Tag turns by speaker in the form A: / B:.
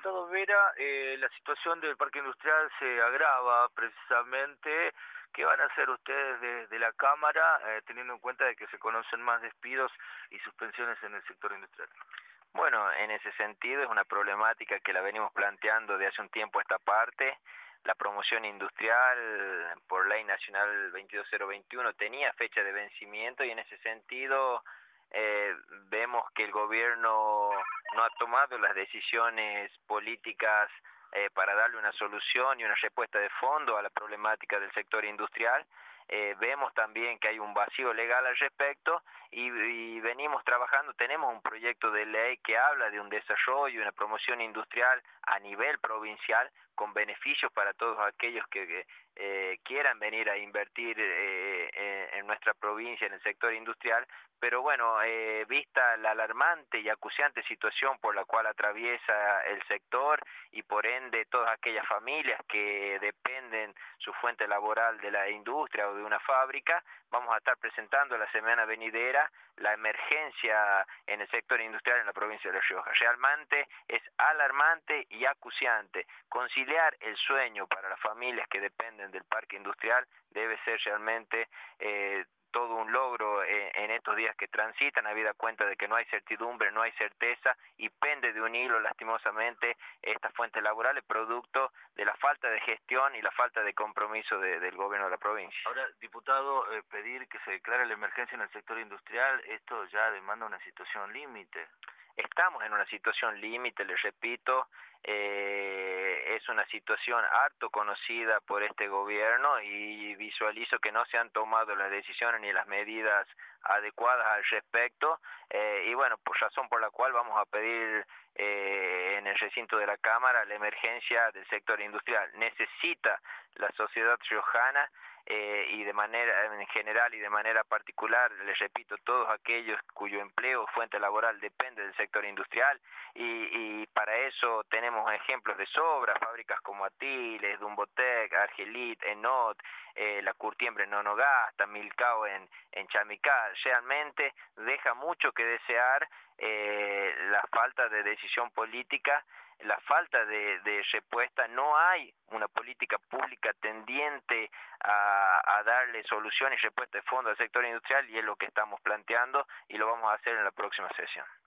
A: Diputado Vera, la situación del parque industrial se agrava precisamente. ¿Qué van a hacer ustedes de la Cámara, teniendo en cuenta de que se conocen más despidos y suspensiones en el sector industrial?
B: Bueno, en ese sentido es una problemática que la venimos planteando de hace un tiempo a esta parte. La promoción industrial por Ley Nacional 22021 tenía fecha de vencimiento y en ese sentido vemos que el gobierno no ha tomado las decisiones políticas para darle una solución y una respuesta de fondo a la problemática del sector industrial. Vemos también que hay un vacío legal al respecto y venimos trabajando, tenemos un proyecto de ley que habla de un desarrollo y una promoción industrial a nivel provincial con beneficios para todos aquellos que quieran venir a invertir en nuestra provincia en el sector industrial, pero bueno, vista la alarmante y acuciante situación por la cual atraviesa el sector y por ende todas aquellas familias que dependen su fuente laboral de la industria o de una fábrica, vamos a estar presentando la semana venidera la emergencia en el sector industrial en la provincia de La Rioja. Realmente es alarmante y acuciante. Conciliar el sueño para las familias que dependen del parque industrial debe ser realmente todo un logro en estos días que transitan, habida cuenta de que no hay certidumbre, no hay certeza y pende de un hilo lastimosamente estas fuentes laborales producto de la falta de gestión y la falta de compromiso del gobierno de la provincia.
A: Ahora, diputado, pedir que se declare la emergencia en el sector industrial, esto ya demanda una situación límite.
B: Estamos en una situación límite, les repito, es una situación harto conocida por este gobierno y visualizo que no se han tomado las decisiones ni las medidas adecuadas al respecto y bueno, por razón por la cual vamos a pedir en el recinto de la Cámara la emergencia del sector industrial. Necesita la sociedad riojana y de manera en general y de manera particular, les repito, todos aquellos cuyo empleo o fuente laboral depende del sector industrial y para eso tenemos ejemplos de sobra, fábricas como Atiles, Dumbotec, Argelit, Enot, la Curtiembre en Nonogasta, Milcao en Chamical. Realmente deja mucho que desear la falta de decisión política, la falta de respuesta. No hay una política pública tendiente a darle solución y respuesta de fondo al sector industrial y es lo que estamos planteando y lo vamos a hacer en la próxima sesión.